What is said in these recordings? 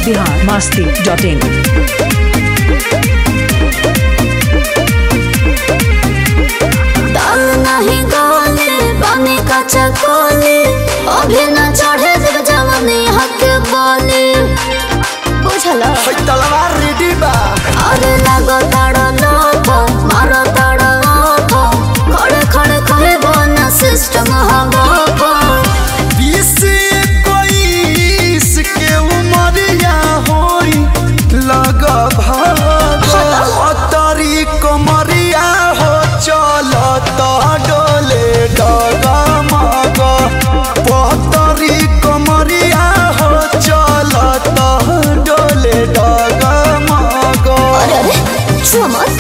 biharmasti.in दाल नहीं गाले पानी का चकोले अभी न चढ़े जब जवानी हक बोले बुझला तलवार रेडी बा अरे लगो ताड़ा लोगो मारो ताड़ा लोगो खड़े खड़े खड़े बोना सिस्टम हवा को 20-21 के उमरिया होई लगा भागो अतरी कमरिया हो चलता डोले डगा मगा पतरी कमरिया हो चलता डोले डगा मगा अरे छुआ मत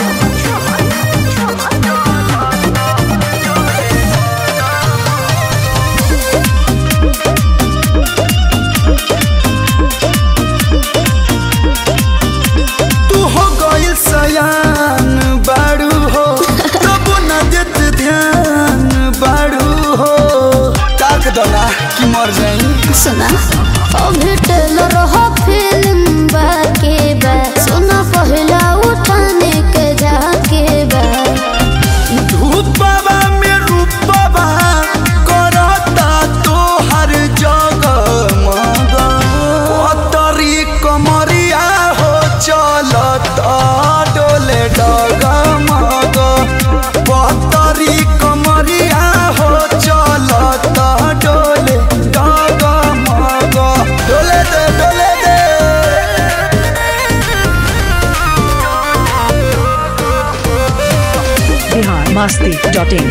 सयान बाड़ू हो तब न देत ध्यान बाड़ू हो ताक दला कि मर जाई सुना अभी टेलर हो फिल्म बाके बा सुना पहला उठाने के जाके बा धूपवा में रूपवा करता तो हर जगह मगा पतरी कमरिया हो चलता डोले डगा मगा पतरी कमरिया हो चलता डोले डगा मगा डोले दे biharmasti.in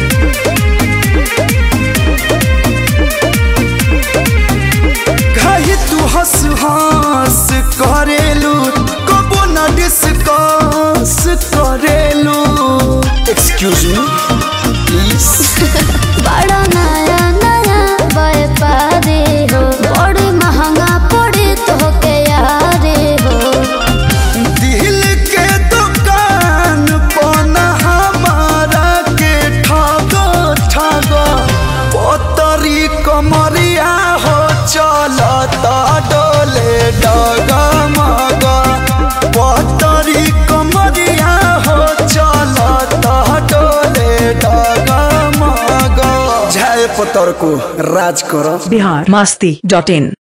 कही तू हंस हंस करेलू कबो न डिस्कस करेलू एक्सक्यूज मी प्लीज बड़ा नया नया व्यापारी हो बड़ी महंगा पड़े तो के यारे हो दिल के दुकान पना हमारा के ठगो ठगो पतरी कमरिया हो चलता डोले डगा मगा पतरी कमरिया हो चलता डोले डगा मगा झाय पतर को राज करो biharmasti.in